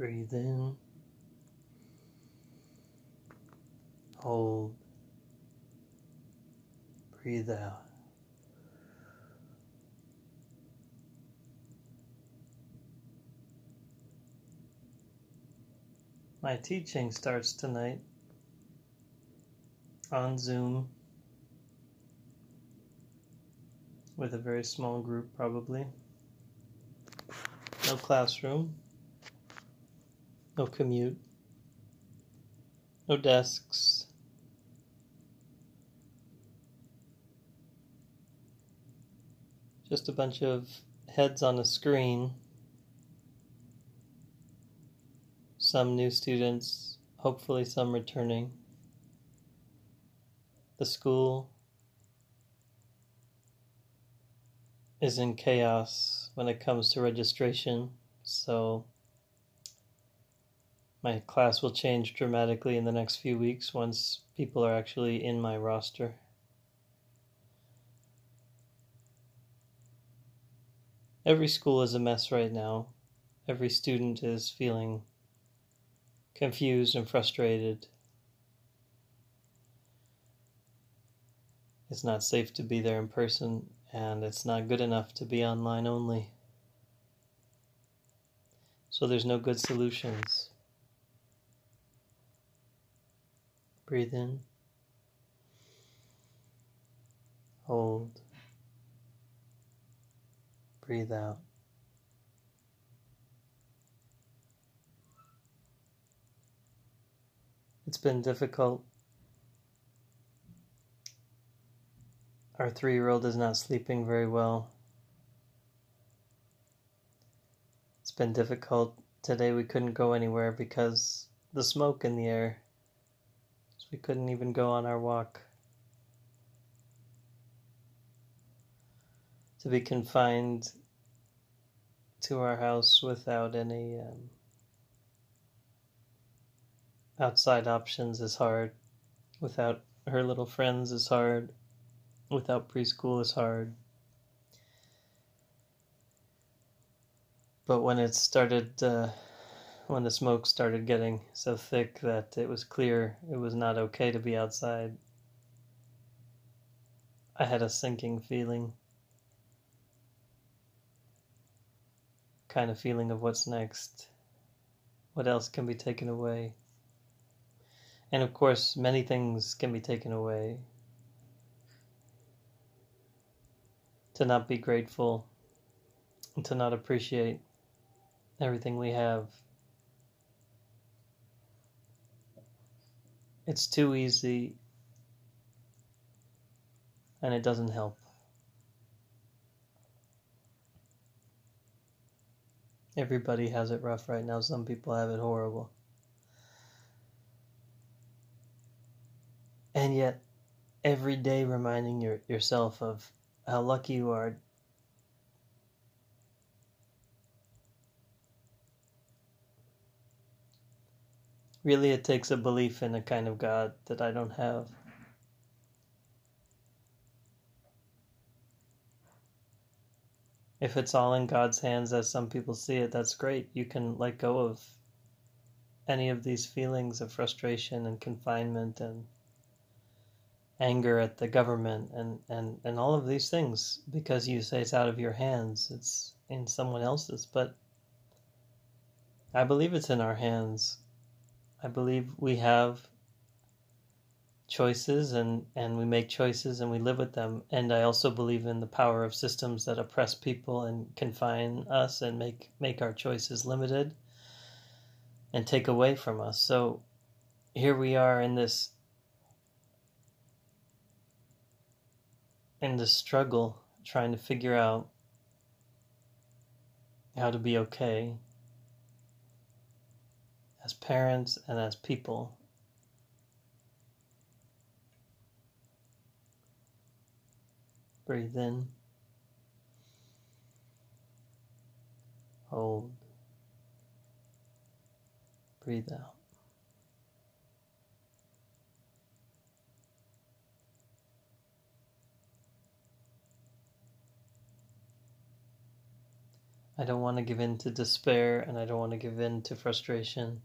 Breathe in, hold, breathe out. My teaching starts tonight on Zoom with a very small group, probably. No classroom, no commute, no desks. Just a bunch of heads on a screen. Some new students, hopefully some returning. The school is in chaos when it comes to registration, so my class will change dramatically in the next few weeks once people are actually in my roster. Every school is a mess right now. Every student is feeling confused and frustrated. It's not safe to be there in person, and it's not good enough to be online only. So there's no good solutions. Breathe in, hold, breathe out. It's been difficult. Our 3-year-old is not sleeping very well. It's been difficult. Today we couldn't go anywhere because the smoke in the air. So we couldn't even go on our walk. To be confined to our house without any outside options is hard. Without her little friends is hard. Without preschool is hard. But when it started, when the smoke started getting so thick that it was clear it was not okay to be outside, I had a sinking feeling. Kind of feeling of what's next. What else can be taken away? And of course, many things can be taken away. To not be grateful, and to not appreciate everything we have. It's too easy, and it doesn't help. Everybody has it rough right now. Some people have it horrible. And yet, every day reminding yourself of how lucky you are. Really, it takes a belief in a kind of God that I don't have. If it's all in God's hands, as some people see it, that's great. You can let go of any of these feelings of frustration and confinement and anger at the government and all of these things, because you say it's out of your hands, it's in someone else's. But I believe it's in our hands. I believe we have choices and we make choices and we live with them. And I also believe in the power of systems that oppress people and confine us and make our choices limited and take away from us. So here we are in this struggle, trying to figure out how to be okay as parents and as people. Breathe in, hold, breathe out. I don't want to give in to despair, and I don't want to give in to frustration.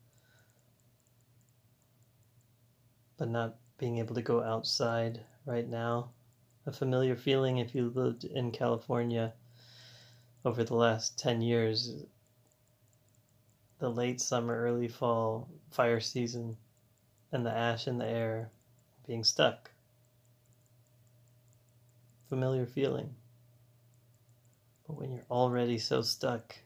But not being able to go outside right now, a familiar feeling if you lived in California over the last 10 years, the late summer, early fall fire season, and the ash in the air, being stuck. Familiar feeling. But when you're already so stuck,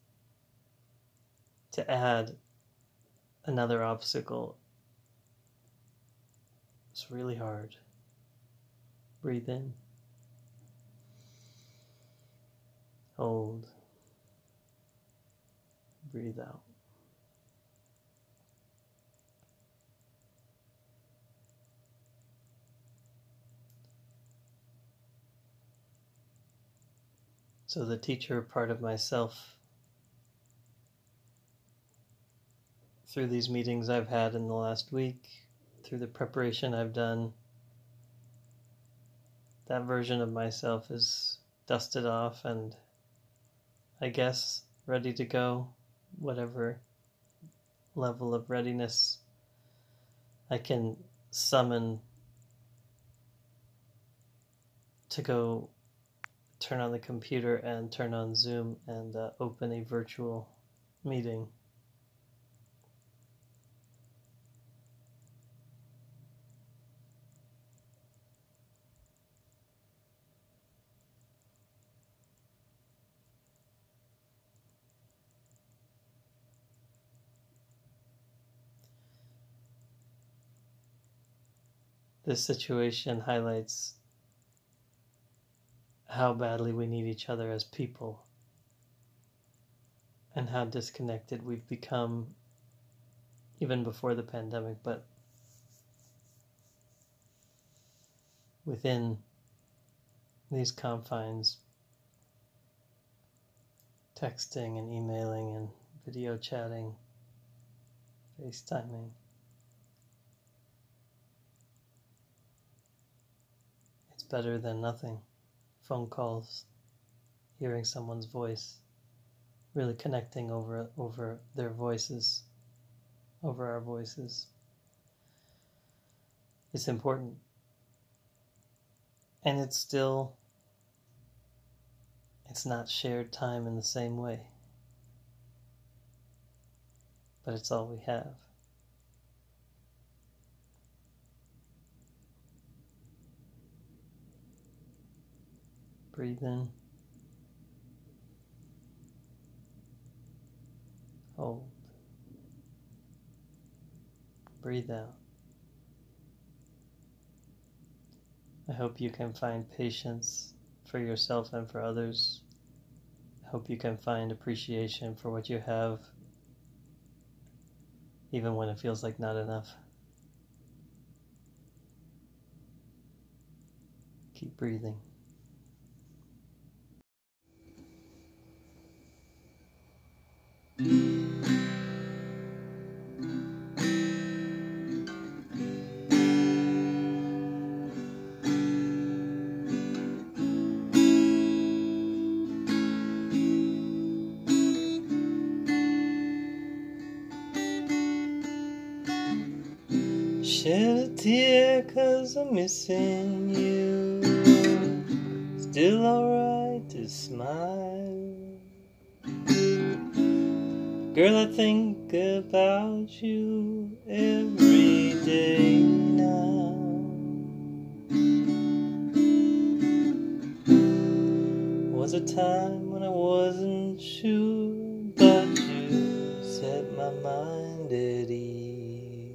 to add another obstacle, it's really hard. Breathe in. Hold. Breathe out. So the teacher part of myself, through these meetings I've had in the last week, through the preparation I've done, that version of myself is dusted off and I guess ready to go, whatever level of readiness I can summon to go turn on the computer and turn on Zoom and open a virtual meeting. This situation highlights how badly we need each other as people and how disconnected we've become even before the pandemic, but within these confines, texting and emailing and video chatting, FaceTiming, it's better than nothing. Phone calls, hearing someone's voice, really connecting over their voices, over our voices. It's important. And it's not shared time in the same way. But it's all we have. Breathe in. Hold. Breathe out. I hope you can find patience for yourself and for others. I hope you can find appreciation for what you have, even when it feels like not enough. Keep breathing. Shed a tear 'cause I'm missing you. Still alright to smile. Girl, I think about you every day now. Was a time when I wasn't sure, but you set my mind at ease.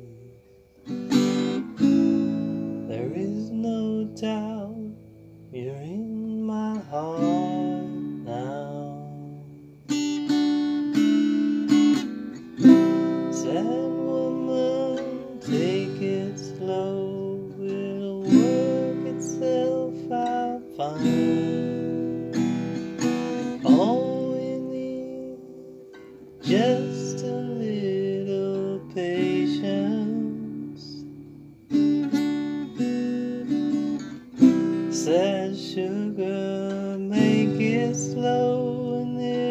There is no doubt you're in my heart now. Sad woman, take it slow, it'll work itself out fine. All we need, just a little patience. Said sugar, make it slow and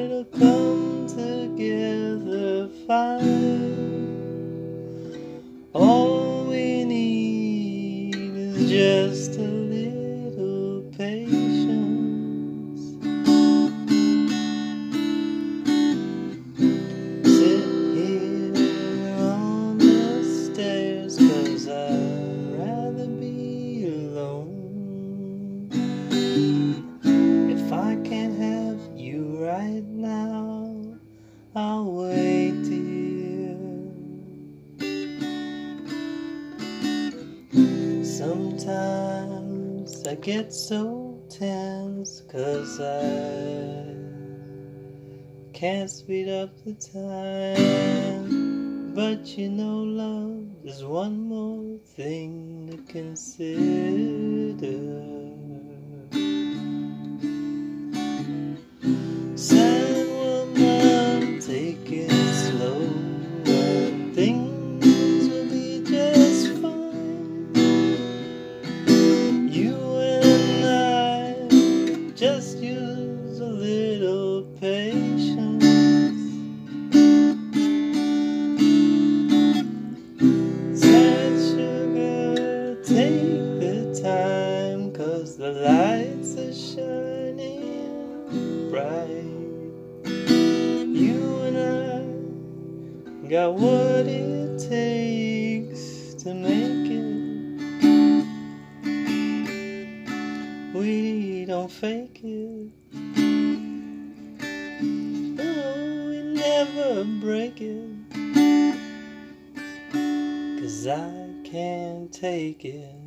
fine. All we need is just a little patience. Sit here on the stairs, 'cause I'd rather be alone. If I can't have you right now, I'll wait, dear. Sometimes I get so tense, 'cause I can't speed up the time. But you know, love, there's one more thing to consider. Sandwoman, take it slow, and things will be just fine. You and I just use a little patience. Sad sugar, take the time, 'cause the lights are shining bright. You and I got what it takes to make it. We don't fake it. Oh, we never break it. 'Cause I can't take it.